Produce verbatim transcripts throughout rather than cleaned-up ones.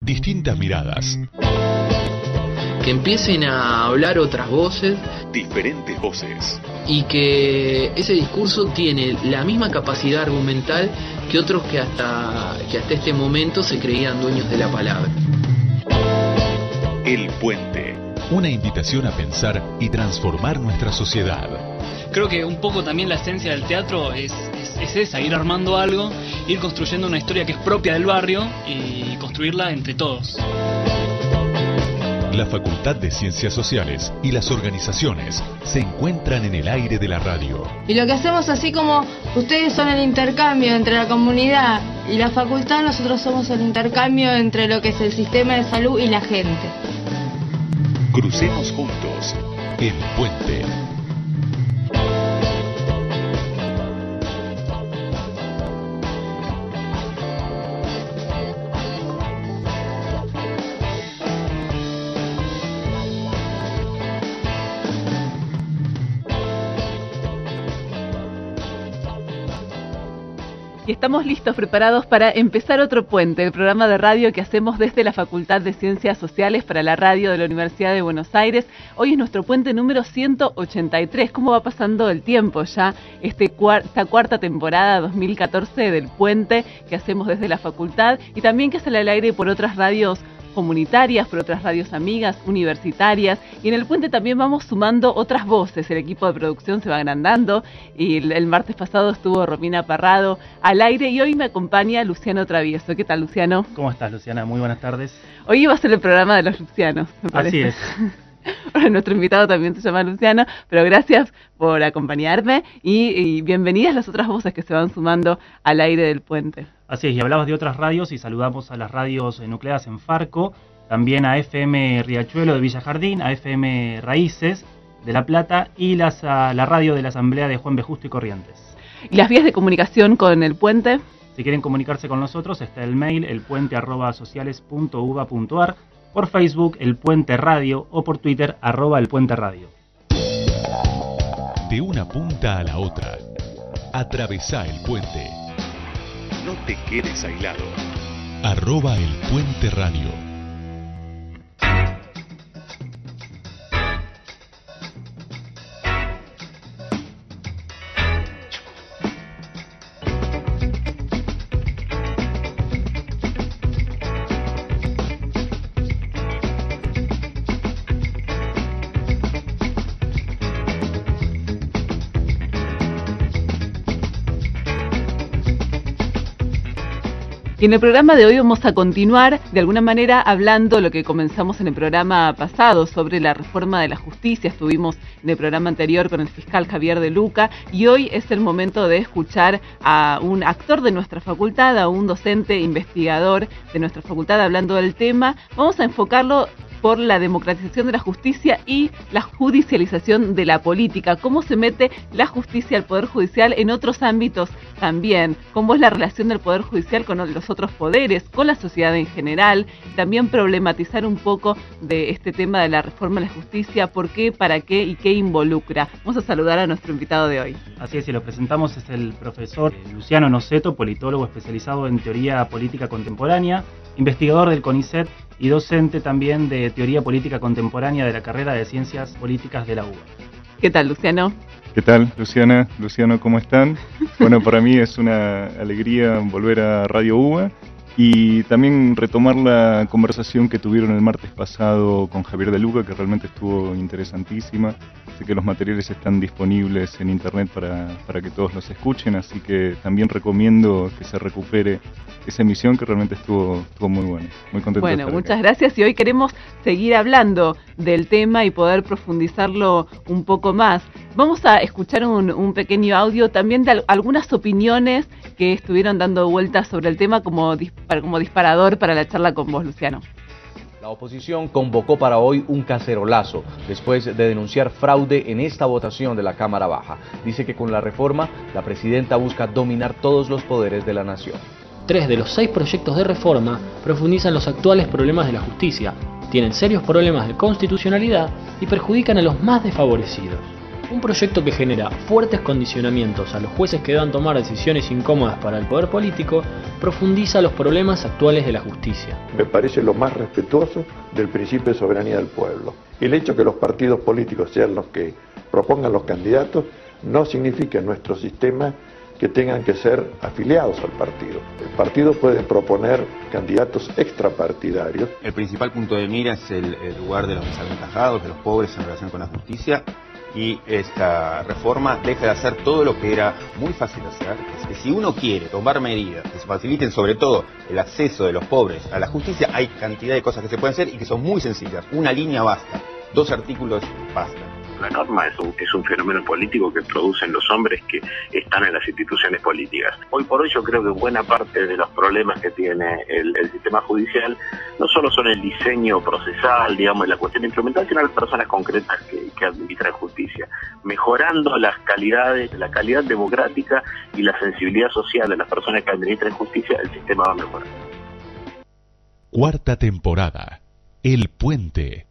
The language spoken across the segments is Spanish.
distintas miradas. Que empiecen a hablar otras voces. Diferentes voces. Y que ese discurso tiene la misma capacidad argumental que otros que hasta, que hasta este momento se creían dueños de la palabra. El Puente. Una invitación a pensar y transformar nuestra sociedad. Creo que un poco también la esencia del teatro es, es, es esa, ir armando algo, ir construyendo una historia que es propia del barrio y construirla entre todos. La Facultad de Ciencias Sociales y las organizaciones se encuentran en el aire de la radio. Y lo que hacemos, así como ustedes son el intercambio entre la comunidad y la facultad, nosotros somos el intercambio entre lo que es el sistema de salud y la gente. Crucemos juntos El Puente. Y estamos listos, preparados para empezar otro puente, el programa de radio que hacemos desde la Facultad de Ciencias Sociales para la radio de la Universidad de Buenos Aires. Hoy es nuestro puente número ciento ochenta y tres. ¿Cómo va pasando el tiempo ya? Este cuar- esta cuarta temporada dos mil catorce del puente que hacemos desde la facultad y también que sale al aire por otras radios comunitarias, por otras radios amigas, universitarias, y en el puente también vamos sumando otras voces. El equipo de producción se va agrandando y el, el martes pasado estuvo Romina Parrado al aire y hoy me acompaña Luciano Travieso. ¿Qué tal, Luciano? ¿Cómo estás, Luciana? Muy buenas tardes. Hoy iba a ser el programa de los Lucianos, me parece. Así es. Bueno, nuestro invitado también se llama Luciano, pero gracias por acompañarme y, y bienvenidas las otras voces que se van sumando al aire del puente. Así es, y hablabas de otras radios y saludamos a las radios nucleadas en Farco, también a F M Riachuelo de Villa Jardín, a F M Raíces de La Plata y las, a la radio de la Asamblea de Juan B. Justo y Corrientes. ¿Y las vías de comunicación con el puente? Si quieren comunicarse con nosotros está el mail elpuente arroba sociales punto uva punto ar, por Facebook El Puente Radio o por Twitter arroba El Puente Radio. De una punta a la otra, atravesá el puente. No te quedes aislado. Arroba El Puente Radio. Y en el programa de hoy vamos a continuar de alguna manera hablando lo que comenzamos en el programa pasado sobre la reforma de la justicia. Estuvimos en el programa anterior con el fiscal Javier De Luca y hoy es el momento de escuchar a un actor de nuestra facultad, a un docente investigador de nuestra facultad hablando del tema. Vamos a enfocarlo por la democratización de la justicia y la judicialización de la política. Cómo se mete la justicia al Poder Judicial en otros ámbitos también. Cómo es la relación del Poder Judicial con los otros poderes, con la sociedad en general. También problematizar un poco de este tema de la reforma de la justicia, por qué, para qué y qué involucra. Vamos a saludar a nuestro invitado de hoy. Así es, y lo presentamos, es el profesor Luciano Noceto, politólogo especializado en teoría política contemporánea, investigador del CONICET y docente también de teoría política contemporánea de la carrera de Ciencias Políticas de la U B A. ¿Qué tal, Luciano? ¿Qué tal, Luciana? Luciano, ¿cómo están? Bueno, para mí es una alegría volver a Radio U B A y también retomar la conversación que tuvieron el martes pasado con Javier De Luca, que realmente estuvo interesantísima. Sé que los materiales están disponibles en internet para, para que todos los escuchen, así que también recomiendo que se recupere esa emisión que realmente estuvo, estuvo muy buena. Muy contento Bueno, de estar muchas acá. gracias y hoy queremos seguir hablando del tema y poder profundizarlo un poco más. Vamos a escuchar un, un pequeño audio también de al- algunas opiniones que estuvieron dando vueltas sobre el tema como, dispar- como disparador para la charla con vos, Luciano. La oposición convocó para hoy un cacerolazo después de denunciar fraude en esta votación de la Cámara Baja. Dice que con la reforma, la presidenta busca dominar todos los poderes de la nación. Tres de los seis proyectos de reforma profundizan los actuales problemas de la justicia, tienen serios problemas de constitucionalidad y perjudican a los más desfavorecidos. Un proyecto que genera fuertes condicionamientos a los jueces que deban tomar decisiones incómodas para el poder político, profundiza los problemas actuales de la justicia. Me parece lo más respetuoso del principio de soberanía del pueblo. El hecho que los partidos políticos sean los que propongan los candidatos no significa en nuestro sistema que tengan que ser afiliados al partido. El partido puede proponer candidatos extrapartidarios. El principal punto de mira es el, el lugar de los desaventajados, de los pobres en relación con la justicia, y esta reforma deja de hacer todo lo que era muy fácil hacer. Es que si uno quiere tomar medidas que se faciliten sobre todo el acceso de los pobres a la justicia, hay cantidad de cosas que se pueden hacer y que son muy sencillas. Una línea basta, dos artículos basta. La norma es un, es un fenómeno político que producen los hombres que están en las instituciones políticas. Hoy por hoy yo creo que buena parte de los problemas que tiene el, el sistema judicial no solo son el diseño procesal, digamos, la cuestión instrumental, sino las personas concretas que, que administran justicia. Mejorando las calidades, la calidad democrática y la sensibilidad social de las personas que administran justicia, el sistema va a mejorar. Cuarta temporada. El Puente.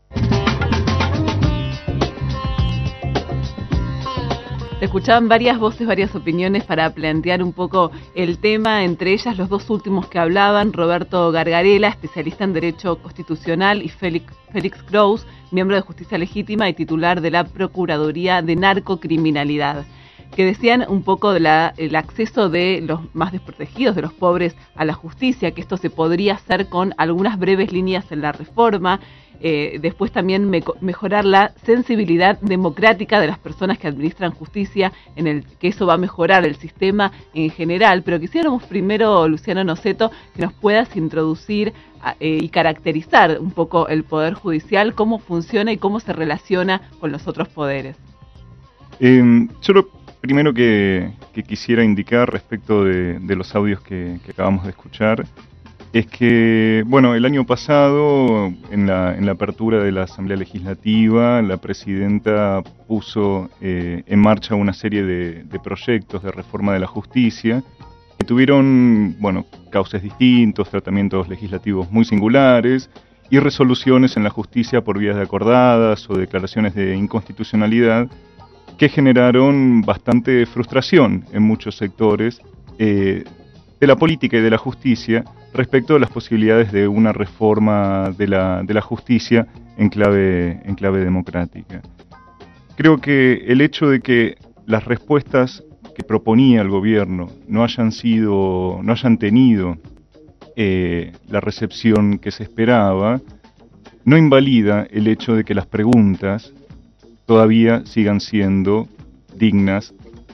Escuchaban varias voces, varias opiniones para plantear un poco el tema, entre ellas los dos últimos que hablaban, Roberto Gargarella, especialista en Derecho Constitucional, y Félix, Félix Kraus, miembro de Justicia Legítima y titular de la Procuraduría de Narcocriminalidad, que decían un poco del de acceso de los más desprotegidos, de los pobres, a la justicia, que esto se podría hacer con algunas breves líneas en la reforma. Eh, después también me, mejorar la sensibilidad democrática de las personas que administran justicia, en el que eso va a mejorar el sistema en general. Pero quisiéramos primero, Luciano Noceto, que nos puedas introducir eh, y caracterizar un poco el Poder Judicial, cómo funciona y cómo se relaciona con los otros poderes. Eh, yo lo primero que, que quisiera indicar respecto de, de los audios que, que acabamos de escuchar es que, bueno, el año pasado, en la, en la apertura de la Asamblea Legislativa, la presidenta puso eh, en marcha una serie de, de proyectos de reforma de la justicia que tuvieron, bueno, cauces distintos, tratamientos legislativos muy singulares y resoluciones en la justicia por vías de acordadas o declaraciones de inconstitucionalidad que generaron bastante frustración en muchos sectores eh, de la política y de la justicia respecto de las posibilidades de una reforma de la, de la justicia en clave, en clave democrática. Creo que el hecho de que las respuestas que proponía el gobierno no hayan sido, no hayan tenido eh, la recepción que se esperaba, no invalida el hecho de que las preguntas todavía sigan siendo dignas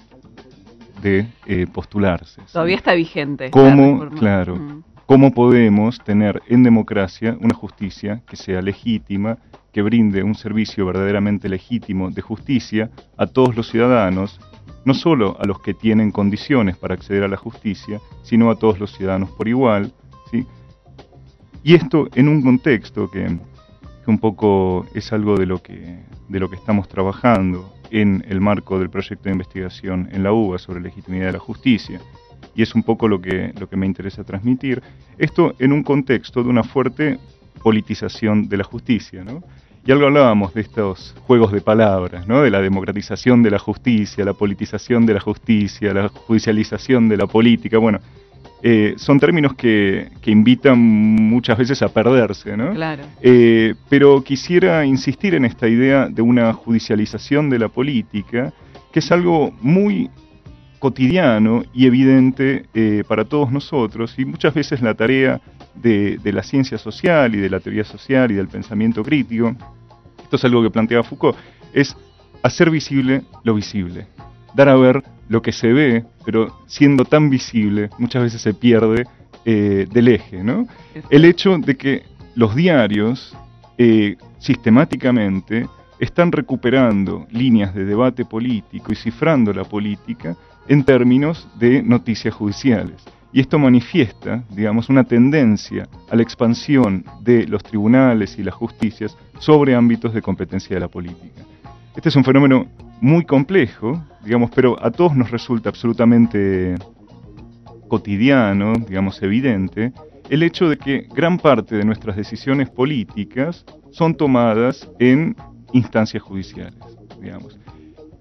de eh, postularse. Todavía está vigente. ¿Cómo, claro, uh-huh. cómo podemos tener en democracia una justicia que sea legítima, que brinde un servicio verdaderamente legítimo de justicia a todos los ciudadanos, no solo a los que tienen condiciones para acceder a la justicia, sino a todos los ciudadanos por igual, ¿sí? Y esto en un contexto que, que un poco es algo de lo que, de lo que estamos trabajando en el marco del proyecto de investigación en la UBA sobre legitimidad de la justicia, y es un poco lo que, lo que me interesa transmitir, esto en un contexto de una fuerte politización de la justicia, ¿no? Y algo hablábamos de estos juegos de palabras, ¿no? De la democratización de la justicia, la politización de la justicia, la judicialización de la política. Bueno, eh, son términos que, que invitan muchas veces a perderse, ¿no? Claro. Eh, pero quisiera insistir en esta idea de una judicialización de la política, que es algo muy cotidiano y evidente eh, para todos nosotros, y muchas veces la tarea de, de la ciencia social y de la teoría social y del pensamiento crítico, esto es algo que planteaba Foucault, es hacer visible lo visible, dar a ver lo que se ve, pero siendo tan visible muchas veces se pierde eh, del eje, ¿no? El hecho de que los diarios eh, sistemáticamente están recuperando líneas de debate político y cifrando la política en términos de noticias judiciales. Y esto manifiesta, digamos, una tendencia a la expansión de los tribunales y las justicias sobre ámbitos de competencia de la política. Este es un fenómeno muy complejo, digamos, pero a todos nos resulta absolutamente cotidiano, digamos, evidente, el hecho de que gran parte de nuestras decisiones políticas son tomadas en instancias judiciales, digamos.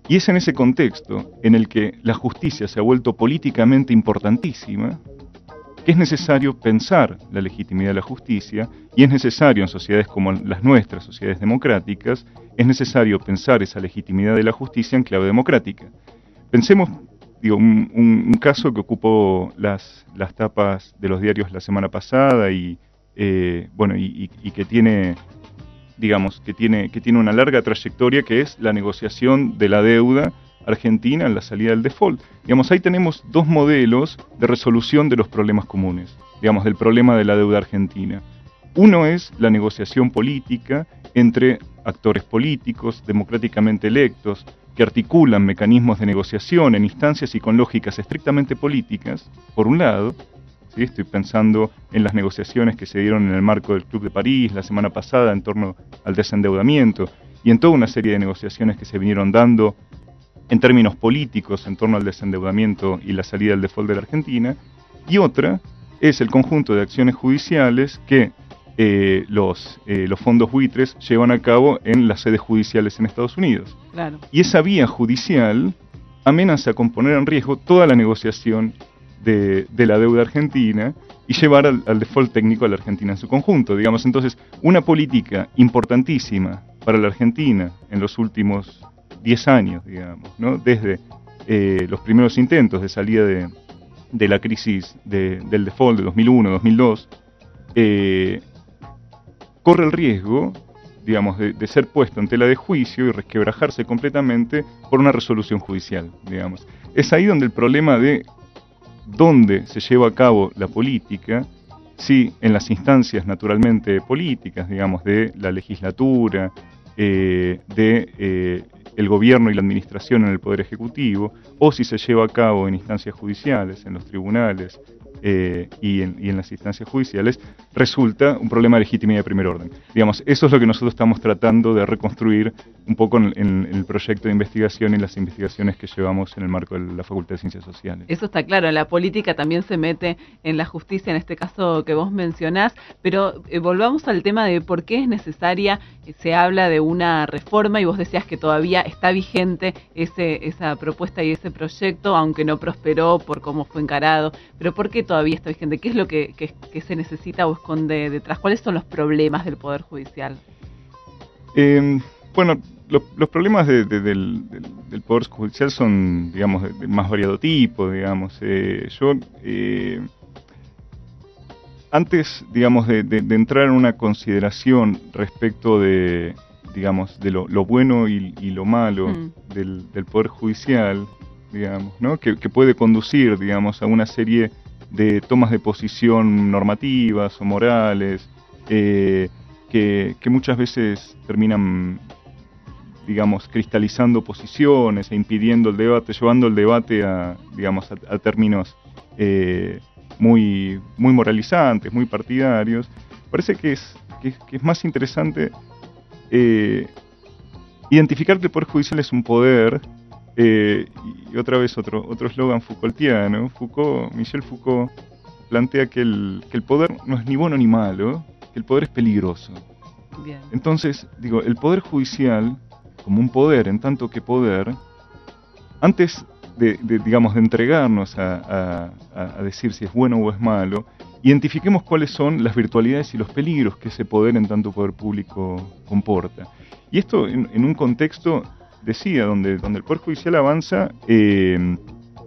Y es en ese contexto en el que la justicia se ha vuelto políticamente importantísima, que es necesario pensar la legitimidad de la justicia, y es necesario en sociedades como las nuestras, sociedades democráticas, es necesario pensar esa legitimidad de la justicia en clave democrática. Pensemos, digo, un, un, un caso que ocupó las, las tapas de los diarios la semana pasada y, eh, bueno, y, y, y que tiene, digamos, que tiene, que tiene una larga trayectoria, que es la negociación de la deuda argentina en la salida del default. Digamos, ahí tenemos dos modelos de resolución de los problemas comunes, digamos, del problema de la deuda argentina. Uno es la negociación política entre actores políticos democráticamente electos que articulan mecanismos de negociación en instancias y con lógicas estrictamente políticas, por un lado. ¿Sí? Estoy pensando en las negociaciones que se dieron en el marco del Club de París la semana pasada en torno al desendeudamiento y en toda una serie de negociaciones que se vinieron dando en términos políticos en torno al desendeudamiento y la salida del default de la Argentina, y otra es el conjunto de acciones judiciales que eh, los, eh, los fondos buitres llevan a cabo en las sedes judiciales en Estados Unidos. Claro. Y esa vía judicial amenaza con poner en riesgo toda la negociación de, de la deuda argentina y llevar al, al default técnico a la Argentina en su conjunto. Digamos, entonces, una política importantísima para la Argentina en los últimos diez años, digamos, ¿no? Desde eh, los primeros intentos de salida de, de la crisis de, del default de dos mil uno, dos mil dos, eh, corre el riesgo, digamos, de, de ser puesto en tela de juicio y resquebrajarse completamente por una resolución judicial, digamos. Es ahí donde el problema de dónde se lleva a cabo la política, si en las instancias naturalmente políticas, digamos, de la legislatura, eh, de eh, el gobierno y la administración en el Poder Ejecutivo, o si se lleva a cabo en instancias judiciales, en los tribunales eh, y, en, y en las instancias judiciales, resulta un problema de legitimidad de primer orden. Digamos, eso es lo que nosotros estamos tratando de reconstruir un poco en, en, en el proyecto de investigación y las investigaciones que llevamos en el marco de la Facultad de Ciencias Sociales. Eso está claro, la política también se mete en la justicia, en este caso que vos mencionás, pero eh, volvamos al tema de por qué es necesaria, eh, se habla de una reforma y vos decías que todavía está vigente ese, esa propuesta y ese proyecto, aunque no prosperó por cómo fue encarado, pero ¿por qué todavía está vigente? ¿Qué es lo que, que, que se necesita o esconde detrás? ¿Cuáles son los problemas del Poder Judicial? Eh, bueno, lo, los problemas de, de, del, del, del Poder Judicial son, digamos, de, de más variado tipo, digamos. Eh, yo, eh, antes, digamos, de, de, de entrar en una consideración respecto de, digamos, de lo, lo bueno y, y lo malo mm. del, del Poder Judicial, digamos, ¿no? Que, que puede conducir, digamos, a una serie de tomas de posición normativas o morales, eh, que, que muchas veces terminan, digamos, cristalizando posiciones e impidiendo el debate, llevando el debate a, digamos, a, a términos eh, muy, muy moralizantes, muy partidarios. Parece que es, que, que es más interesante eh, identificar que el Poder Judicial es un poder. Eh, y otra vez otro otro eslogan Foucaultiano. Foucault, Michel Foucault plantea que el, que el poder no es ni bueno ni malo, que el poder es peligroso. Bien. Entonces, digo, el Poder Judicial, como un poder, en tanto que poder, antes de, de digamos, de entregarnos a, a, a decir si es bueno o es malo, identifiquemos cuáles son las virtualidades y los peligros que ese poder en tanto poder público comporta. Y esto en, en un contexto, decía, donde, donde el Poder Judicial avanza eh,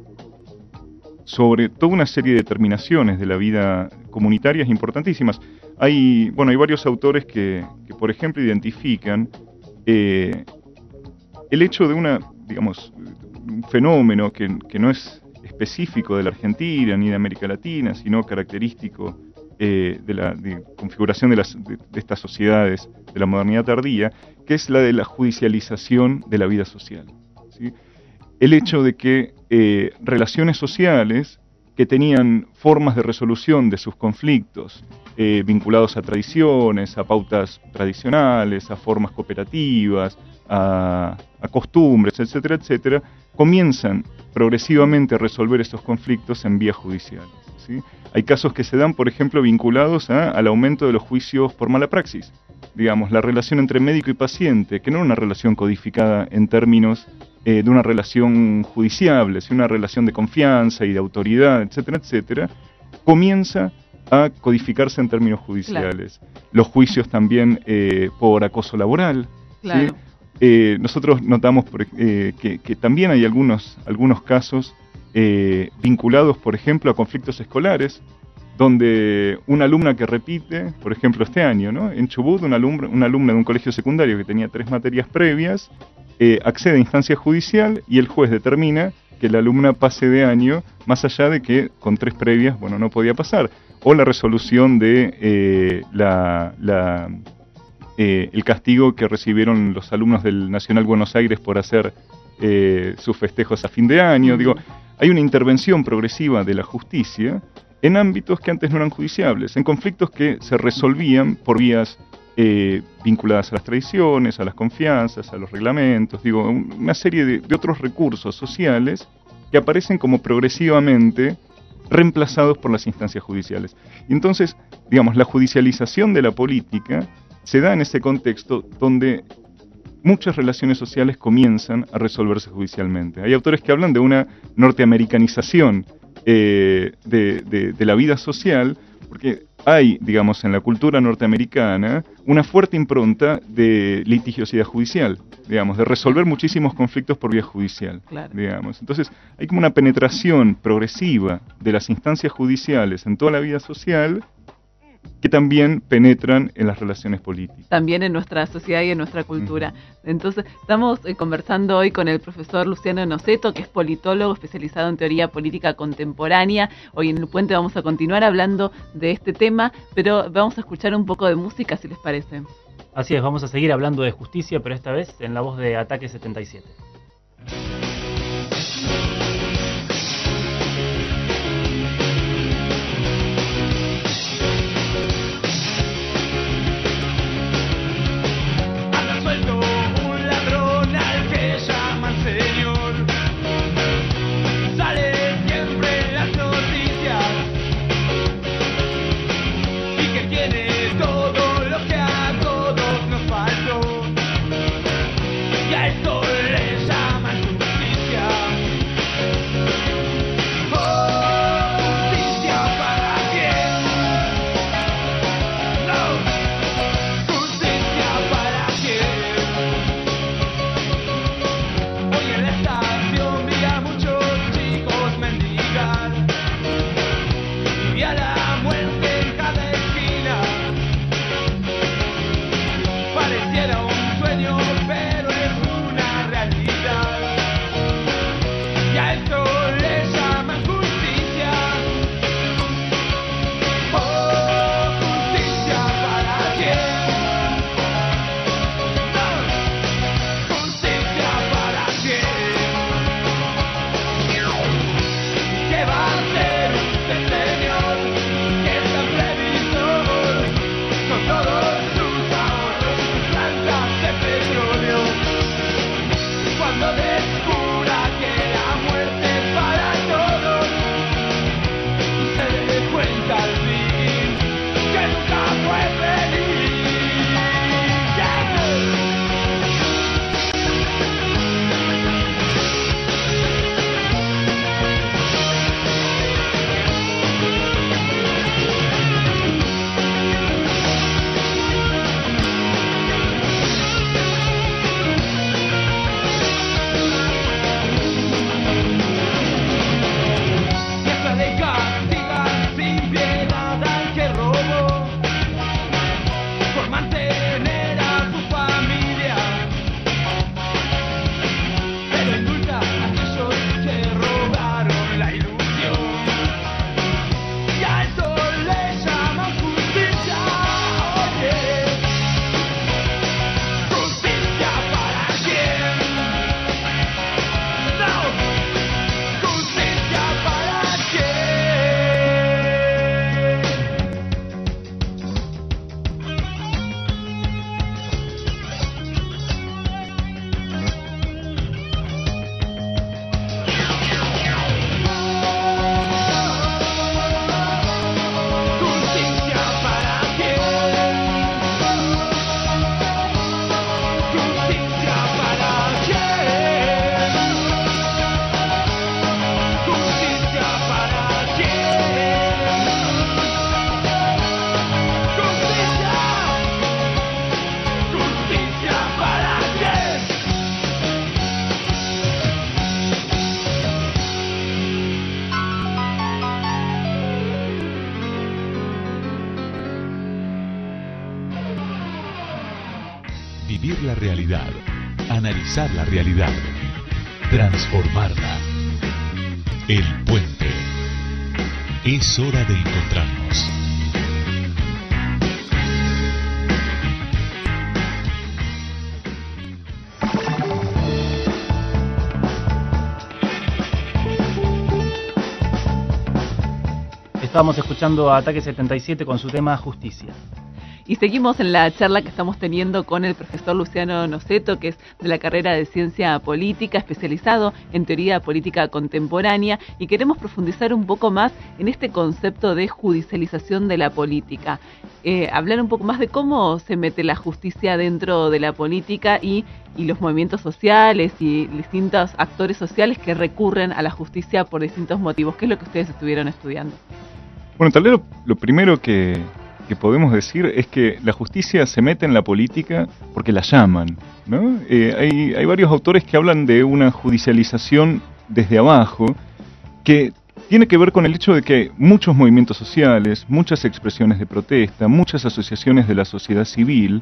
sobre toda una serie de determinaciones de la vida comunitarias importantísimas. Hay, bueno, hay varios autores que, que por ejemplo, identifican eh, el hecho de una, digamos, un fenómeno que, que no es específico de la Argentina ni de América Latina, sino característico eh, de la de configuración de, las, de, de estas sociedades de la modernidad tardía, que es la de la judicialización de la vida social, ¿sí? El hecho de que eh, relaciones sociales que tenían formas de resolución de sus conflictos eh, vinculados a tradiciones, a pautas tradicionales, a formas cooperativas, a, a costumbres, etcétera, etcétera, comienzan progresivamente a resolver estos conflictos en vías judiciales, ¿sí? Hay casos que se dan, por ejemplo, vinculados a, al aumento de los juicios por mala praxis. Digamos, la relación entre médico y paciente, que no era una relación codificada en términos eh, de una relación judiciable, si una relación de confianza y de autoridad, etcétera, etcétera, comienza a codificarse en términos judiciales. Claro. Los juicios también eh, por acoso laboral. Claro. ¿Sí? Eh, nosotros notamos por, eh, que, que también hay algunos, algunos casos eh, vinculados, por ejemplo, a conflictos escolares, donde una alumna que repite, por ejemplo, este año, ¿no? En Chubut, una alumna, una alumna de un colegio secundario que tenía tres materias previas, eh, accede a instancia judicial y el juez determina que la alumna pase de año, más allá de que con tres previas, bueno, no podía pasar. O la resolución de eh, la, la, eh, el castigo que recibieron los alumnos del Nacional Buenos Aires por hacer eh, sus festejos a fin de año. Digo, hay una intervención progresiva de la justicia en ámbitos que antes no eran judiciables, en conflictos que se resolvían por vías eh, vinculadas a las tradiciones, a las confianzas, a los reglamentos, digo, una serie de, de otros recursos sociales que aparecen como progresivamente reemplazados por las instancias judiciales. Y entonces, digamos, la judicialización de la política se da en ese contexto donde muchas relaciones sociales comienzan a resolverse judicialmente. Hay autores que hablan de una norteamericanización eh, de, de, de la vida social, porque hay, digamos, en la cultura norteamericana una fuerte impronta de litigiosidad judicial, digamos, de resolver muchísimos conflictos por vía judicial, claro. digamos. Entonces, hay como una penetración progresiva de las instancias judiciales en toda la vida social que también penetran en las relaciones políticas. También en nuestra sociedad y en nuestra cultura. Uh-huh. Entonces, estamos eh, conversando hoy con el profesor Luciano Noceto, que es politólogo especializado en teoría política contemporánea. Hoy en El Puente vamos a continuar hablando de este tema, pero vamos a escuchar un poco de música, si les parece. Así es, vamos a seguir hablando de justicia, pero esta vez en la voz de Ataque setenta y siete. Esto les Vivir la realidad, analizar la realidad, transformarla. El Puente. Es hora de encontrarnos. Estábamos escuchando a Ataque setenta y siete con su tema Justicia. Y seguimos en la charla que estamos teniendo con el profesor Luciano Noceto, que es de la carrera de Ciencia Política, especializado en Teoría Política Contemporánea, y queremos profundizar un poco más en este concepto de judicialización de la política. Eh, hablar un poco más de cómo se mete la justicia dentro de la política y, y los movimientos sociales y distintos actores sociales que recurren a la justicia por distintos motivos. ¿Qué es lo que ustedes estuvieron estudiando? Bueno, tal vez lo, lo primero que... que podemos decir es que la justicia se mete en la política porque la llaman, ¿no? Eh, hay, hay varios autores que hablan de una judicialización desde abajo que tiene que ver con el hecho de que muchos movimientos sociales, muchas expresiones de protesta, muchas asociaciones de la sociedad civil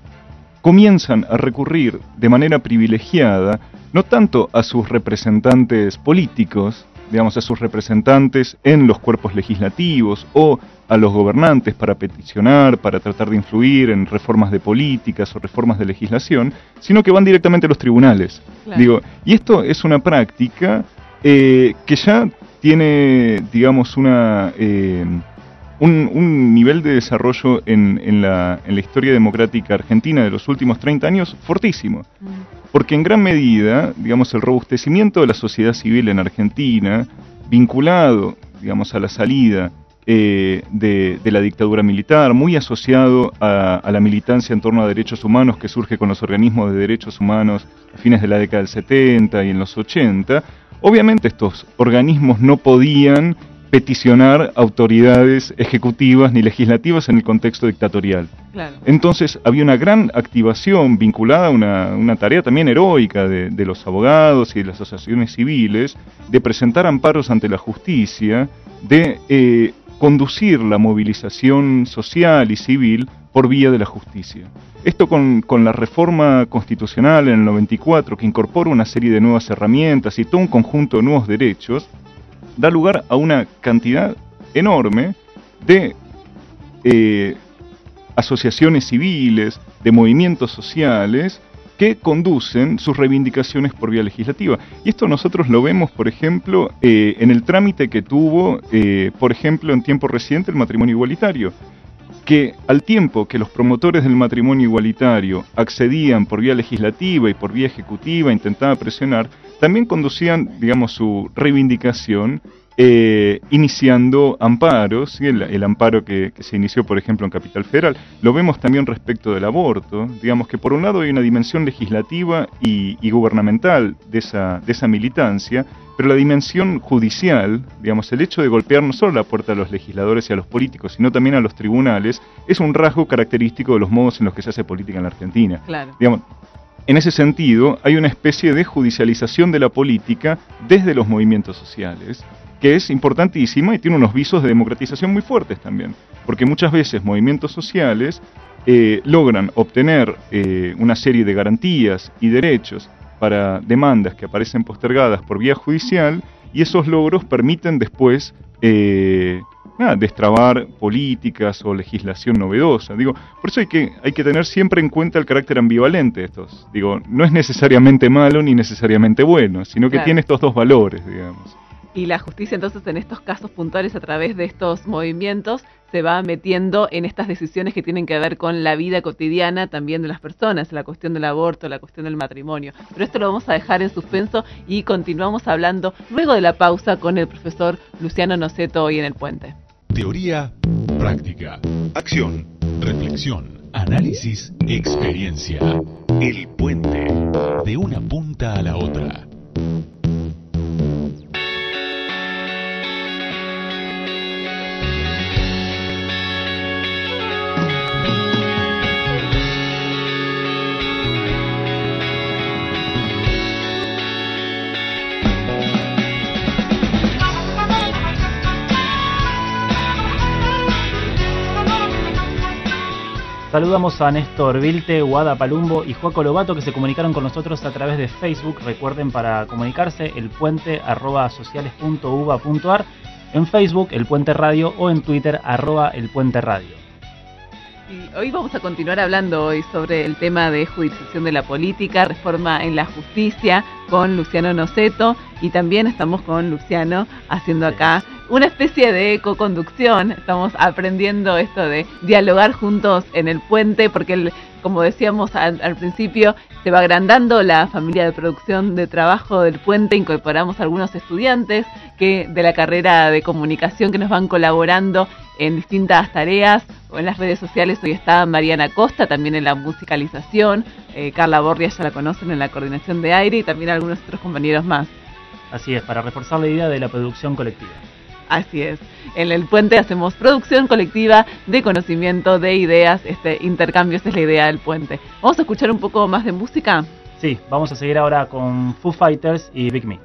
comienzan a recurrir de manera privilegiada no tanto a sus representantes políticos, digamos, a sus representantes en los cuerpos legislativos o a los gobernantes para peticionar, para tratar de influir en reformas de políticas o reformas de legislación, sino que van directamente a los tribunales. Claro. Digo, y esto es una práctica eh, que ya tiene, digamos, una eh, un, un nivel de desarrollo en, en, la, en la historia democrática argentina de los últimos treinta años fortísimo. Mm. Porque en gran medida, digamos, el robustecimiento de la sociedad civil en Argentina, vinculado, digamos, a la salida eh, de, de la dictadura militar, muy asociado a, a la militancia en torno a derechos humanos que surge con los organismos de derechos humanos a fines de la década del setenta y en los ochenta, obviamente estos organismos no podían peticionar autoridades ejecutivas ni legislativas en el contexto dictatorial. Claro. Entonces había una gran activación vinculada a una, una tarea también heroica de, de los abogados y de las asociaciones civiles de presentar amparos ante la justicia, de eh, conducir la movilización social y civil por vía de la justicia. Esto con, con la reforma constitucional en el noventa y cuatro, que incorpora una serie de nuevas herramientas y todo un conjunto de nuevos derechos, da lugar a una cantidad enorme de eh, asociaciones civiles, de movimientos sociales que conducen sus reivindicaciones por vía legislativa. Y esto nosotros lo vemos, por ejemplo, eh, en el trámite que tuvo, eh, por ejemplo, en tiempo reciente el matrimonio igualitario, que al tiempo que los promotores del matrimonio igualitario accedían por vía legislativa y por vía ejecutiva, intentaban presionar, también conducían, digamos, su reivindicación eh, iniciando amparos, ¿sí? el, el amparo que, que se inició, por ejemplo, en Capital Federal. Lo vemos también respecto del aborto, digamos que por un lado hay una dimensión legislativa y, y gubernamental de esa, de esa militancia, pero la dimensión judicial, digamos, el hecho de golpear no solo la puerta a los legisladores y a los políticos, sino también a los tribunales, es un rasgo característico de los modos en los que se hace política en la Argentina. Claro. Digamos, en ese sentido, hay una especie de judicialización de la política desde los movimientos sociales, que es importantísima y tiene unos visos de democratización muy fuertes también, porque muchas veces movimientos sociales eh, logran obtener eh, una serie de garantías y derechos para demandas que aparecen postergadas por vía judicial, y esos logros permiten después eh, nada, destrabar políticas o legislación novedosa. Digo, por eso hay que, hay que tener siempre en cuenta el carácter ambivalente de estos. Digo, no es necesariamente malo ni necesariamente bueno, sino que claro, tiene estos dos valores, digamos. Y la justicia entonces en estos casos puntuales a través de estos movimientos se va metiendo en estas decisiones que tienen que ver con la vida cotidiana también de las personas, la cuestión del aborto, la cuestión del matrimonio. Pero esto lo vamos a dejar en suspenso y continuamos hablando luego de la pausa con el profesor Luciano Noceto hoy en El Puente. Teoría, práctica, acción, reflexión, análisis, experiencia. El Puente, de una punta a la otra. Saludamos a Néstor Vilte, Guada Palumbo y Joaco Lobato, que se comunicaron con nosotros a través de Facebook. Recuerden, para comunicarse, el puente arroba sociales punto uva punto ar, en Facebook El Puente Radio o en Twitter arroba El Puente Radio. Y hoy vamos a continuar hablando hoy sobre el tema de judicialización de la política, reforma en la justicia, con Luciano Noceto, y también estamos con Luciano haciendo acá una especie de co-conducción. Estamos aprendiendo esto de dialogar juntos en el puente, porque el, como decíamos al, al principio, se va agrandando la familia de producción de trabajo del puente. Incorporamos a algunos estudiantes que de la carrera de comunicación que nos van colaborando en distintas tareas o en las redes sociales. Hoy está Mariana Costa, también en la musicalización, eh, Carla Borria, ya la conocen, en la coordinación de aire, y también algunos otros compañeros más. Así es, para reforzar la idea de la producción colectiva. Así es, en el puente hacemos producción colectiva de conocimiento, de ideas, este intercambio, esa es la idea del puente. ¿Vamos a escuchar un poco más de música? Sí, vamos a seguir ahora con Foo Fighters y Big Me.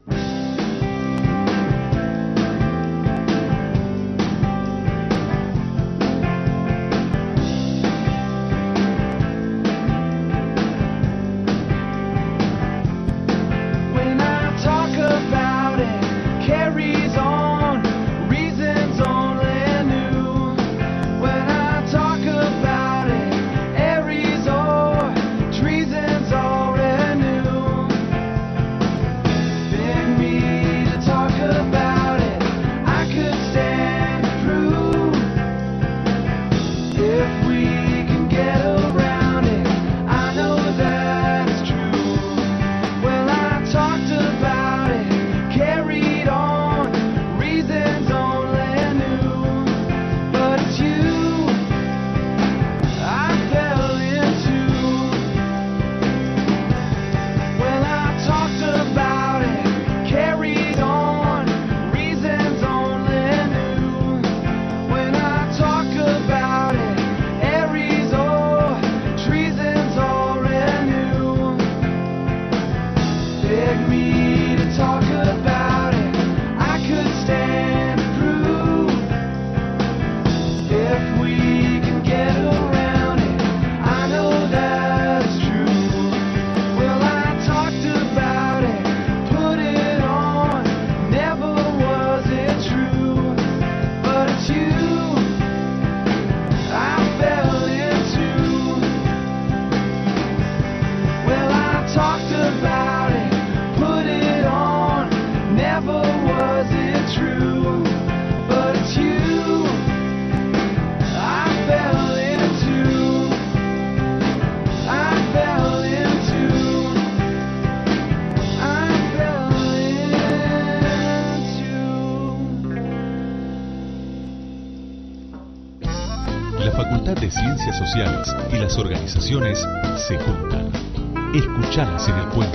Ciencias sociales y las organizaciones se juntan. Escuchalas en el puente.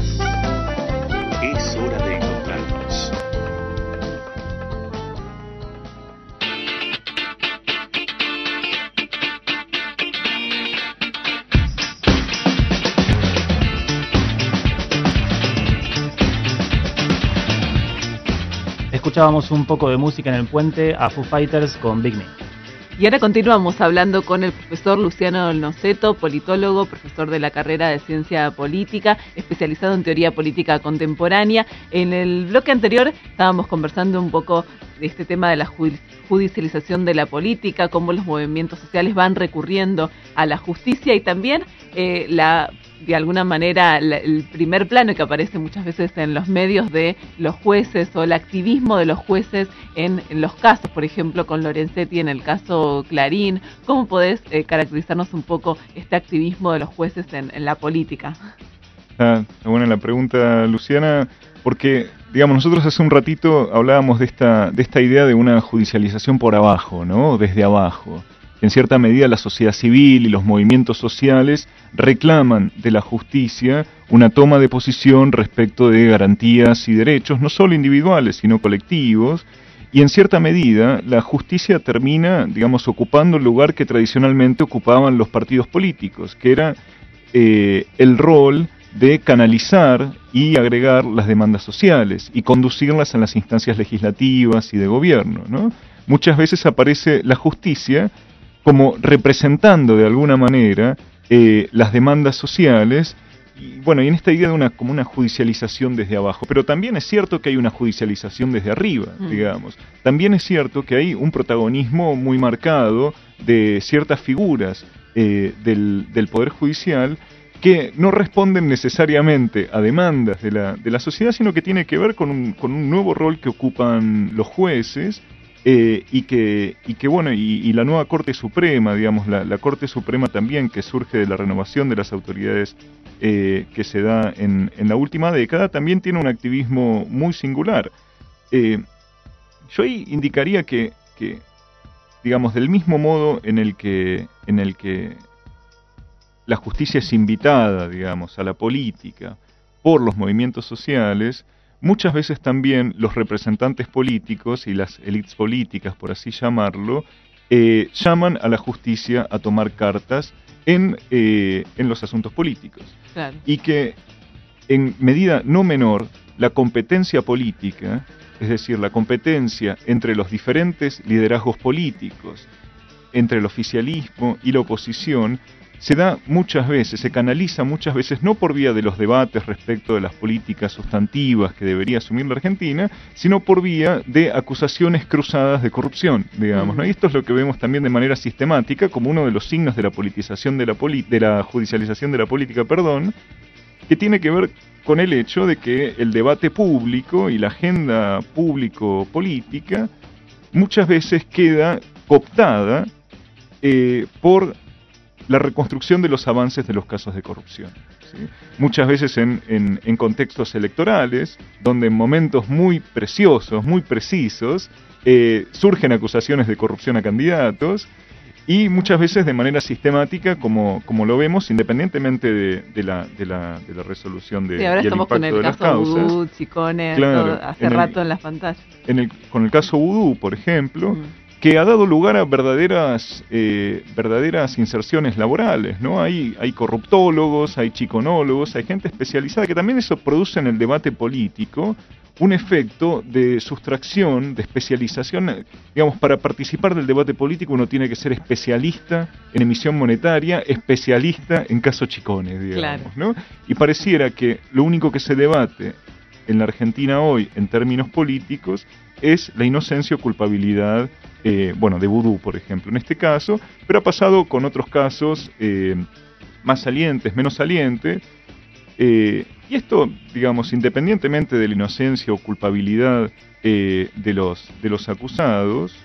Es hora de encontrarnos. Escuchábamos un poco de música en el puente, a Foo Fighters con Big Me. Y ahora continuamos hablando con el profesor Luciano Noceto, politólogo, profesor de la carrera de Ciencia Política, especializado en teoría política contemporánea. En el bloque anterior estábamos conversando un poco de este tema de la judicialización de la política, cómo los movimientos sociales van recurriendo a la justicia, y también eh, la de alguna manera la, el primer plano que aparece muchas veces en los medios de los jueces, o el activismo de los jueces en, en los casos, por ejemplo con Lorenzetti en el caso Clarín. ¿Cómo podés eh, caracterizarnos un poco este activismo de los jueces en, en la política? Ah, buena la pregunta, Luciana, porque digamos, nosotros hace un ratito hablábamos de esta, de esta idea de una judicialización por abajo, ¿no? Desde abajo. En cierta medida la sociedad civil y los movimientos sociales reclaman de la justicia una toma de posición respecto de garantías y derechos, no solo individuales, sino colectivos, y en cierta medida la justicia termina, digamos, ocupando el lugar que tradicionalmente ocupaban los partidos políticos, que era eh, el rol de canalizar y agregar las demandas sociales y conducirlas en las instancias legislativas y de gobierno, ¿no? Muchas veces aparece la justicia como representando de alguna manera eh, las demandas sociales. Y bueno, y en esta idea de una como una judicialización desde abajo, pero también es cierto que hay una judicialización desde arriba, mm. digamos. También es cierto que hay un protagonismo muy marcado de ciertas figuras eh, del, del Poder Judicial que no responden necesariamente a demandas de la, de la sociedad, sino que tiene que ver con un, con un nuevo rol que ocupan los jueces. Eh, y que y que bueno y, y la nueva Corte Suprema, digamos, la, la Corte Suprema también, que surge de la renovación de las autoridades eh, que se da en, en la última década, también tiene un activismo muy singular. Eh, yo ahí indicaría que, que, digamos, del mismo modo en el que en el que la justicia es invitada, digamos, a la política por los movimientos sociales, muchas veces también los representantes políticos y las élites políticas, por así llamarlo, eh, llaman a la justicia a tomar cartas en, eh, en los asuntos políticos. Claro. Y que, en medida no menor, la competencia política, es decir, la competencia entre los diferentes liderazgos políticos, entre el oficialismo y la oposición, se da muchas veces, se canaliza muchas veces, no por vía de los debates respecto de las políticas sustantivas que debería asumir la Argentina, sino por vía de acusaciones cruzadas de corrupción, digamos, ¿no? Y esto es lo que vemos también de manera sistemática como uno de los signos de la politización de la, poli- de la judicialización de la política, perdón, que tiene que ver con el hecho de que el debate público y la agenda público-política muchas veces queda cooptada eh, por la reconstrucción de los avances de los casos de corrupción, ¿sí? Muchas veces en, en, en contextos electorales, donde en momentos muy preciosos, muy precisos, eh, surgen acusaciones de corrupción a candidatos, y muchas veces de manera sistemática, como, como lo vemos, independientemente de, de, la, de, la, de la resolución de, sí, ahora y el estamos impacto con el de las caso causas. Vudú, Chicones, Claro, todo, hace en el, rato en las pantallas. En el, con el caso Vudú, por ejemplo, mm. que ha dado lugar a verdaderas eh, verdaderas inserciones laborales, ¿no? Hay, hay corruptólogos, hay chiconólogos, hay gente especializada, que también eso produce en el debate político un efecto de sustracción, de especialización. Digamos, para participar del debate político uno tiene que ser especialista en emisión monetaria, especialista en caso Chicones, digamos, claro. ¿no? Y pareciera que lo único que se debate en la Argentina hoy, en términos políticos, es la inocencia o culpabilidad, eh, bueno, de Vudú, por ejemplo, en este caso, pero ha pasado con otros casos eh, más salientes, menos salientes, eh, y esto, digamos, independientemente de la inocencia o culpabilidad eh, de los de los acusados,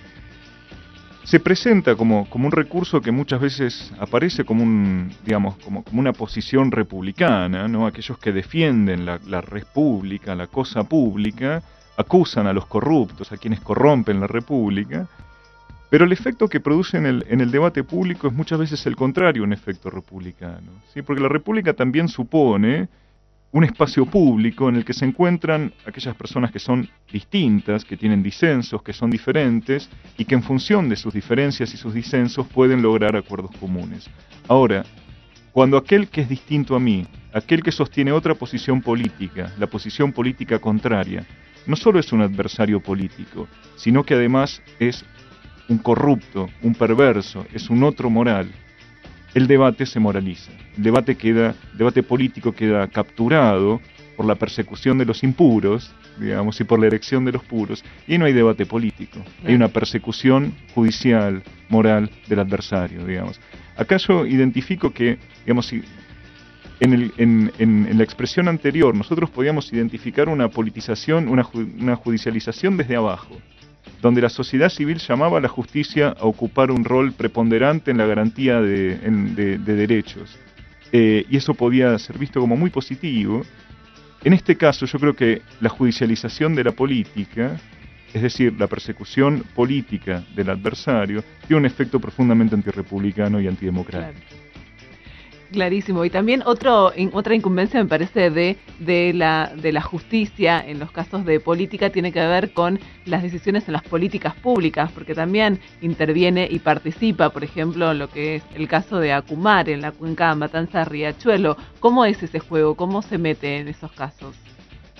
se presenta como, como un recurso que muchas veces aparece como un, digamos, como, como una posición republicana, ¿no? Aquellos que defienden la, la república, la cosa pública, acusan a los corruptos, a quienes corrompen la república, pero el efecto que produce en el, en el debate público es muchas veces el contrario, un efecto republicano, ¿sí? Porque la república también supone un espacio público en el que se encuentran aquellas personas que son distintas, que tienen disensos, que son diferentes, y que en función de sus diferencias y sus disensos pueden lograr acuerdos comunes. Ahora, cuando aquel que es distinto a mí, aquel que sostiene otra posición política, la posición política contraria, no solo es un adversario político, sino que además es un corrupto, un perverso, es un otro moral, el debate se moraliza. El debate queda, el debate político queda capturado por la persecución de los impuros, digamos, y por la erección de los puros, y no hay debate político. Hay una persecución judicial, moral del adversario, digamos. Acá yo identifico que, digamos, en, el, en, en, en la expresión anterior nosotros podíamos identificar una politización, una, una judicialización desde abajo, donde la sociedad civil llamaba a la justicia a ocupar un rol preponderante en la garantía de, en, de, de derechos. Eh, y eso podía ser visto como muy positivo. En este caso yo creo que la judicialización de la política, es decir, la persecución política del adversario, tiene un efecto profundamente antirrepublicano y antidemocrático. Claro. Clarísimo. Y también otro, otra incumbencia, me parece, de, de, la, de la justicia en los casos de política tiene que ver con las decisiones en las políticas públicas, porque también interviene y participa, por ejemplo, en lo que es el caso de Acumar, en la cuenca Matanza Riachuelo. ¿Cómo es ese juego? ¿Cómo se mete en esos casos?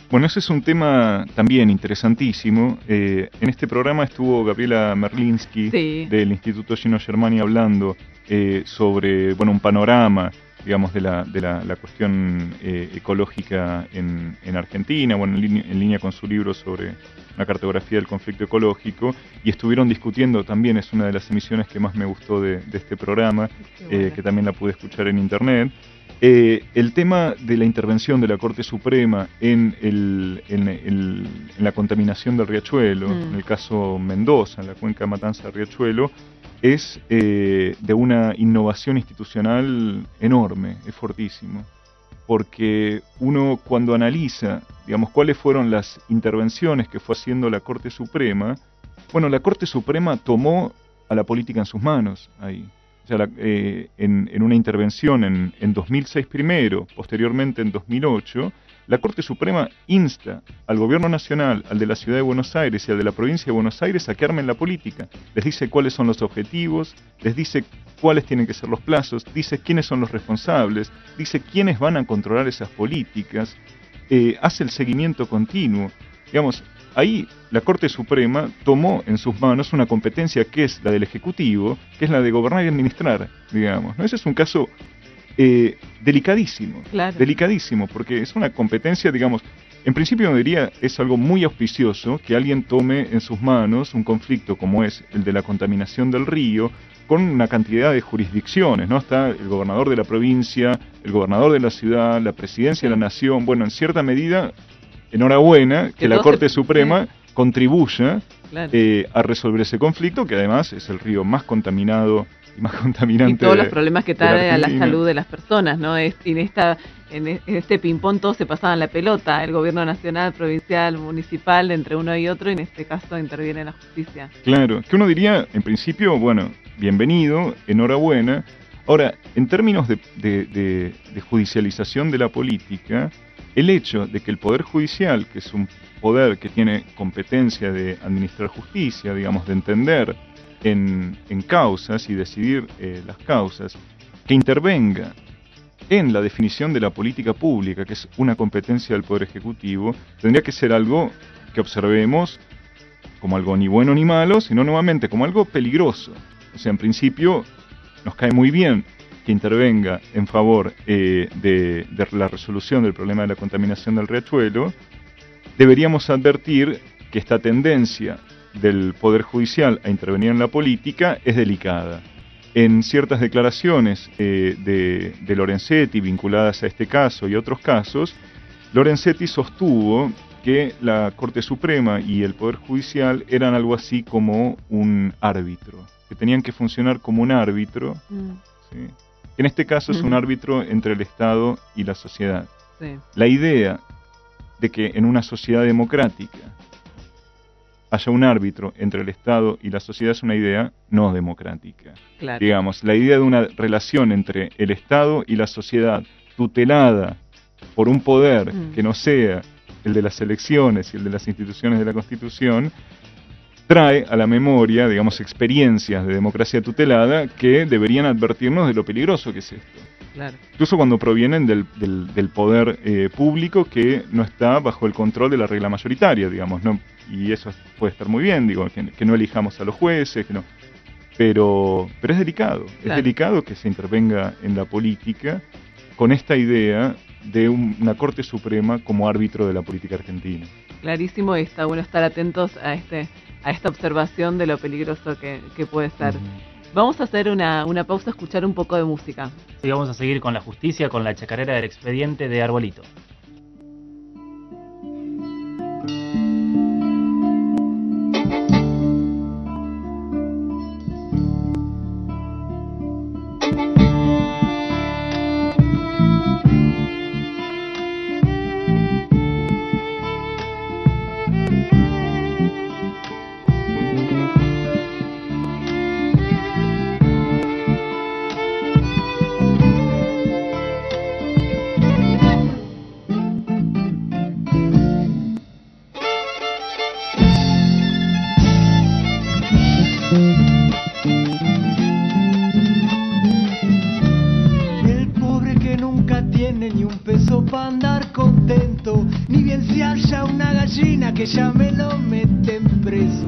Bueno, ese es un tema también interesantísimo. Eh, en este programa estuvo Gabriela Merlinsky, sí, del Instituto Gino Germani, hablando eh, sobre, bueno, un panorama, digamos, de la, de la, la cuestión eh, ecológica en, en Argentina, bueno, en línea, en línea con su libro sobre una cartografía del conflicto ecológico, y estuvieron discutiendo también, es una de las emisiones que más me gustó de, de este programa, bueno. eh, que también la pude escuchar en internet. Eh, el tema de la intervención de la Corte Suprema en, el, en, el, en la contaminación del riachuelo, mm. en el caso Mendoza, en la cuenca Matanza-Riachuelo, es eh, de una innovación institucional enorme, es fortísimo. Porque uno, cuando analiza, digamos, cuáles fueron las intervenciones que fue haciendo la Corte Suprema, bueno, la Corte Suprema tomó a la política en sus manos ahí. O sea, la, eh, en, en una intervención en, en dos mil seis primero, posteriormente en dos mil ocho, la Corte Suprema insta al Gobierno Nacional, al de la Ciudad de Buenos Aires y al de la Provincia de Buenos Aires a que armen la política. Les dice cuáles son los objetivos, les dice cuáles tienen que ser los plazos, dice quiénes son los responsables, dice quiénes van a controlar esas políticas, eh, hace el seguimiento continuo. Digamos, ahí la Corte Suprema tomó en sus manos una competencia que es la del Ejecutivo, que es la de gobernar y administrar, digamos, ¿no? Ese es un caso eh, delicadísimo, claro. delicadísimo, porque es una competencia, digamos, en principio yo diría es algo muy auspicioso que alguien tome en sus manos un conflicto como es el de la contaminación del río, con una cantidad de jurisdicciones, ¿no? Está el gobernador de la provincia, el gobernador de la ciudad, la presidencia sí. de la nación, bueno, en cierta medida, enhorabuena que, que la Corte Suprema sí. contribuya claro. eh, a resolver ese conflicto, que además es el río más contaminado y más contaminante. Y todos los problemas que trae a la salud de las personas, ¿no? Es, en, esta, en este ping-pong todos se pasaban la pelota, el gobierno nacional, provincial, municipal, entre uno y otro, y en este caso interviene la justicia. Claro, que uno diría, en principio, bueno, bienvenido, enhorabuena. Ahora, en términos de, de, de, de judicialización de la política, el hecho de que el Poder Judicial, que es un poder que tiene competencia de administrar justicia, digamos, de entender en, en causas y decidir eh, las causas, que intervenga en la definición de la política pública, que es una competencia del Poder Ejecutivo, tendría que ser algo que observemos como algo ni bueno ni malo, sino nuevamente como algo peligroso. O sea, en principio nos cae muy bien que intervenga en favor eh, de, de la resolución del problema de la contaminación del riachuelo. Deberíamos advertir que esta tendencia del Poder Judicial a intervenir en la política es delicada. En ciertas declaraciones eh, de, de Lorenzetti vinculadas a este caso y otros casos, Lorenzetti sostuvo que la Corte Suprema y el Poder Judicial eran algo así como un árbitro, que tenían que funcionar como un árbitro, mm. ¿sí? En este caso es un árbitro entre el Estado y la sociedad. Sí. La idea de que en una sociedad democrática haya un árbitro entre el Estado y la sociedad es una idea no democrática. Claro. Digamos, la idea de una relación entre el Estado y la sociedad tutelada por un poder mm. que no sea el de las elecciones y el de las instituciones de la Constitución, trae a la memoria, digamos, experiencias de democracia tutelada que deberían advertirnos de lo peligroso que es esto. Claro. Incluso cuando provienen del, del, del poder eh, público que no está bajo el control de la regla mayoritaria, digamos, ¿no? Y eso puede estar muy bien, digo, que, que no elijamos a los jueces, que no. Pero, pero es delicado, claro. es delicado que se intervenga en la política con esta idea de un, una Corte Suprema como árbitro de la política argentina. Clarísimo, y está bueno estar atentos a este a esta observación de lo peligroso que, que puede ser. Uh-huh. Vamos a hacer una, una pausa, escuchar un poco de música. Y vamos a seguir con la justicia, con la chacarera del expediente de Arbolito. El pobre que nunca tiene ni un peso para andar contento preso, ni bien se haya una gallina que ya me lo meten preso.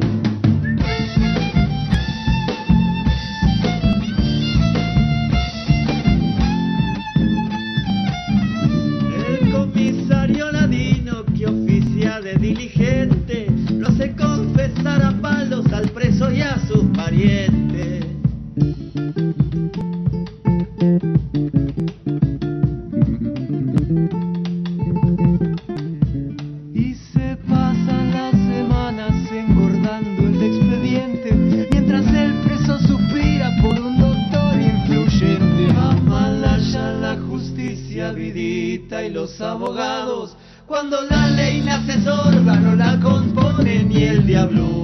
El comisario ladino que oficia de diligente lo hace confesar a palos al preso y a sus parientes. Y se pasan las semanas engordando el expediente, mientras el preso suspira por un doctor influyente. Amalaya la justicia vidita y los abogados, cuando la ley nace sorda no la compone ni el diablo.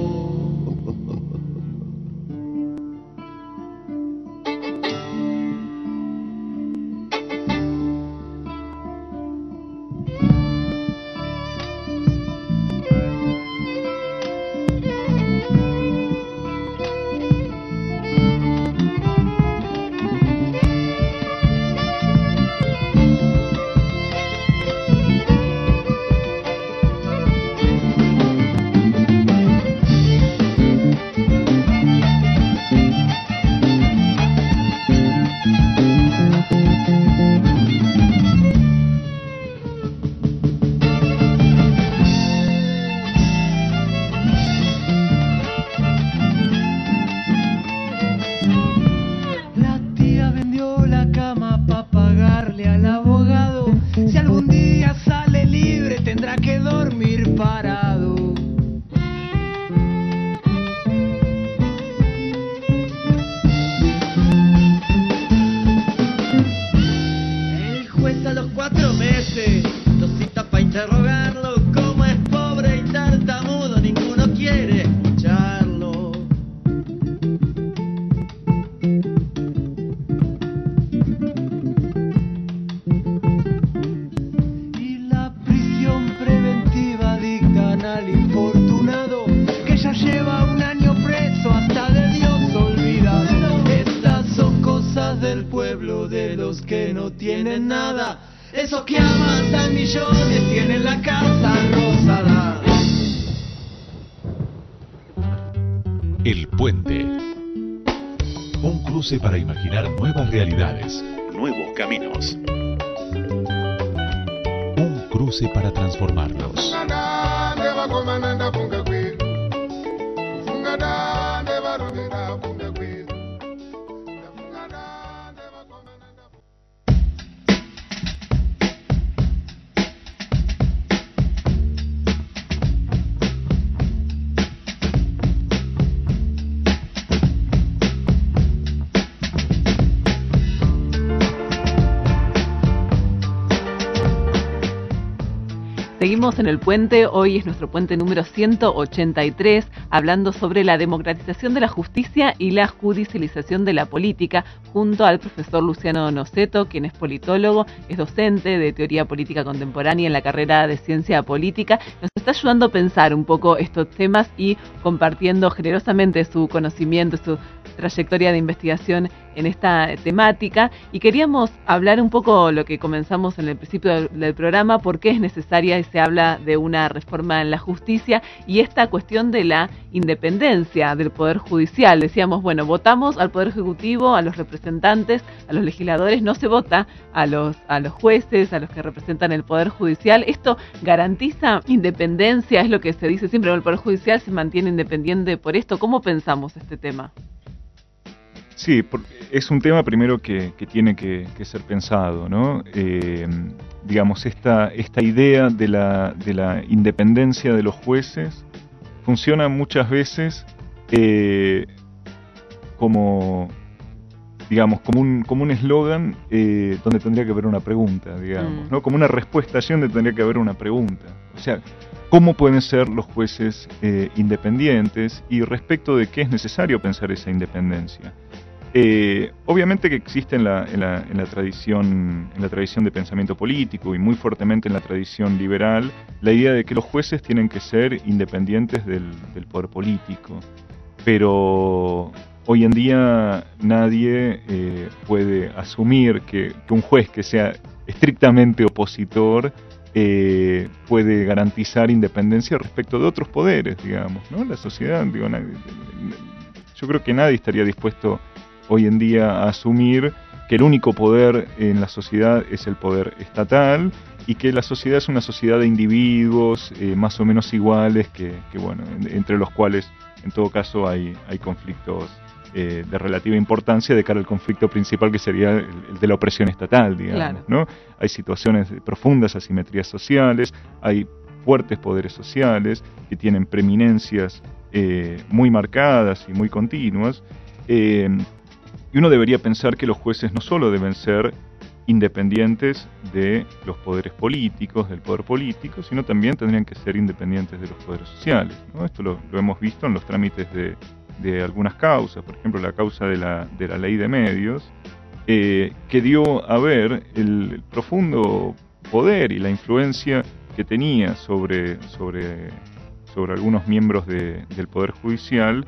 Para imaginar nuevas realidades, nuevos caminos. Un cruce para transformarlos. Seguimos en el puente, hoy es nuestro puente número ciento ochenta y tres, hablando sobre la democratización de la justicia y la judicialización de la política, junto al profesor Luciano Noceto, quien es politólogo, es docente de teoría política contemporánea en la carrera de ciencia política. Nos está ayudando a pensar un poco estos temas y compartiendo generosamente su conocimiento, su trayectoria de investigación en esta temática, y queríamos hablar un poco lo que comenzamos en el principio del, del programa, por qué es necesaria y se habla de una reforma en la justicia y esta cuestión de la independencia del Poder Judicial. Decíamos, bueno, votamos al Poder Ejecutivo, a los representantes, a los legisladores, no se vota a los, a los jueces, a los que representan el Poder Judicial. ¿Esto garantiza independencia? Es lo que se dice siempre, el Poder Judicial se mantiene independiente por esto. ¿Cómo pensamos este tema? Sí, es un tema primero que, que tiene que, que ser pensado, ¿no? Eh, digamos, esta, esta idea de la, de la independencia de los jueces funciona muchas veces eh, como, digamos, como un como un eslogan eh, donde tendría que haber una pregunta, digamos, mm. ¿no? Como una respuesta allí donde tendría que haber una pregunta. O sea, ¿cómo pueden ser los jueces eh, independientes? Y respecto de qué es necesario pensar esa independencia. Eh, obviamente que existe en la, en, la, en, la tradición, en la tradición de pensamiento político y muy fuertemente en la tradición liberal la idea de que los jueces tienen que ser independientes del, del poder político, pero hoy en día nadie eh, puede asumir que, que un juez que sea estrictamente opositor eh, puede garantizar independencia respecto de otros poderes, digamos, ¿no? La sociedad, digo, nadie, yo creo que nadie estaría dispuesto hoy en día a asumir que el único poder en la sociedad es el poder estatal y que la sociedad es una sociedad de individuos eh, más o menos iguales que, que bueno, entre los cuales en todo caso hay, hay conflictos eh, de relativa importancia de cara al conflicto principal que sería el, el de la opresión estatal, digamos, claro. ¿no? Hay situaciones de profundas asimetrías sociales, hay fuertes poderes sociales que tienen preeminencias eh, muy marcadas y muy continuas, eh, y uno debería pensar que los jueces no solo deben ser independientes de los poderes políticos, del poder político, sino también tendrían que ser independientes de los poderes sociales, ¿no? Esto lo, lo hemos visto en los trámites de, de algunas causas, por ejemplo la causa de la, de la ley de medios, eh, que dio a ver el, el profundo poder y la influencia que tenía sobre, sobre, sobre algunos miembros de, del Poder Judicial,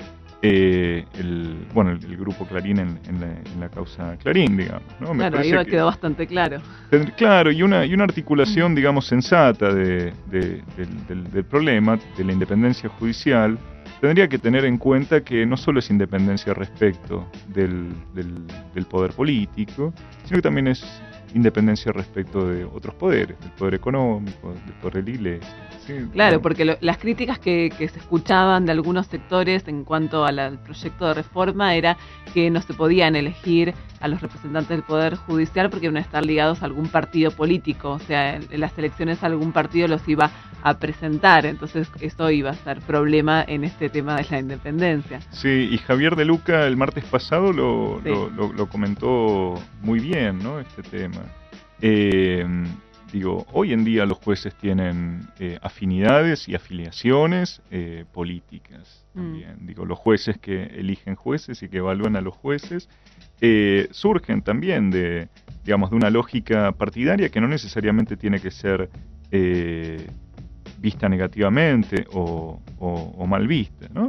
Eh, el, bueno, el, el grupo Clarín en, en, la, en la causa Clarín, digamos, ¿no? Me claro, ahí que, quedó bastante claro. Claro, y una, y una articulación, digamos, sensata de, de, del, del, del problema de la independencia judicial tendría que tener en cuenta que no solo es independencia respecto del, del, del poder político, sino que también es independencia respecto de otros poderes, del poder económico, del poder de la iglesia. ¿Sí? Claro, Bueno, porque lo, las críticas que, que se escuchaban de algunos sectores en cuanto al, al proyecto de reforma era que no se podían elegir a los representantes del Poder Judicial porque iban a estar ligados a algún partido político, o sea, en, en las elecciones algún partido los iba a presentar, entonces eso iba a ser problema en este tema de la independencia. Sí, y Javier De Luca el martes pasado lo, Sí. lo, lo, lo comentó muy bien, ¿no? Este tema. Eh, digo, hoy en día los jueces tienen eh, afinidades y afiliaciones eh, políticas también. Mm. Digo, los jueces que eligen jueces y que evalúan a los jueces eh, surgen también de, digamos, de una lógica partidaria que no necesariamente tiene que ser eh, vista negativamente o, o, o mal vista, ¿no?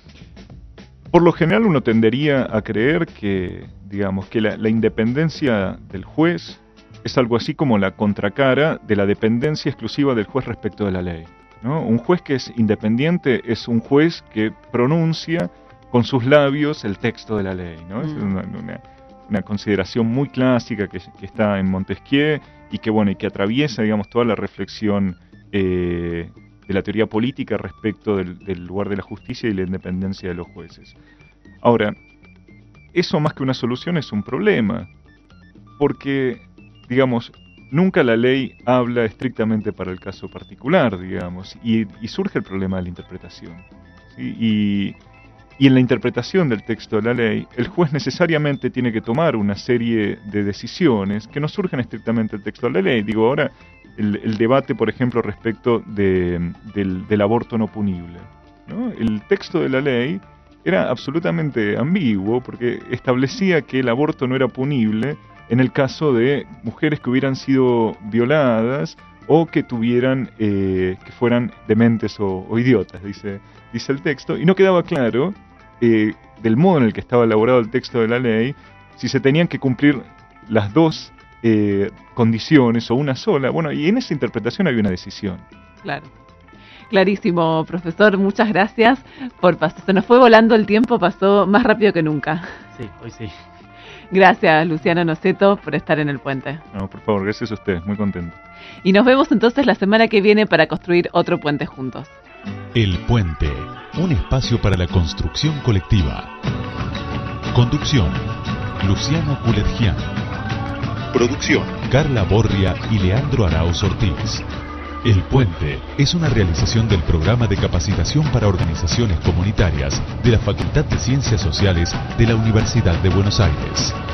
Por lo general uno tendería a creer que, digamos, que la, la independencia del juez es algo así como la contracara de la dependencia exclusiva del juez respecto de la ley, ¿no? Un juez que es independiente es un juez que pronuncia con sus labios el texto de la ley, ¿no? Mm. Es una, una, una consideración muy clásica que, que está en Montesquieu y que, bueno, y que atraviesa, digamos, toda la reflexión eh, de la teoría política respecto del, del lugar de la justicia y la independencia de los jueces. Ahora, eso más que una solución es un problema, porque, digamos, nunca la ley habla estrictamente para el caso particular, digamos, y, y surge el problema de la interpretación, ¿sí? Y, y en la interpretación del texto de la ley, el juez necesariamente tiene que tomar una serie de decisiones que no surgen estrictamente del texto de la ley. Digo, ahora el, el debate, por ejemplo, respecto de, del, del aborto no punible, ¿no? El texto de la ley era absolutamente ambiguo porque establecía que el aborto no era punible en el caso de mujeres que hubieran sido violadas o que tuvieran, eh, que fueran dementes o, o idiotas, dice, dice el texto, y no quedaba claro eh, del modo en el que estaba elaborado el texto de la ley, si se tenían que cumplir las dos eh, condiciones o una sola. Bueno, y en esa interpretación había una decisión. Claro. Clarísimo, profesor, muchas gracias por pasar. Se nos fue volando el tiempo, pasó más rápido que nunca. Sí, hoy sí. Gracias, Luciano Noceto, por estar en el puente. No, por favor, gracias a ustedes, muy contento. Y nos vemos entonces la semana que viene para construir otro puente juntos. El Puente, un espacio para la construcción colectiva. Conducción, Luciano Culergian. Producción, Carla Borria y Leandro Arauz Ortiz. El Puente es una realización del Programa de Capacitación para Organizaciones Comunitarias de la Facultad de Ciencias Sociales de la Universidad de Buenos Aires.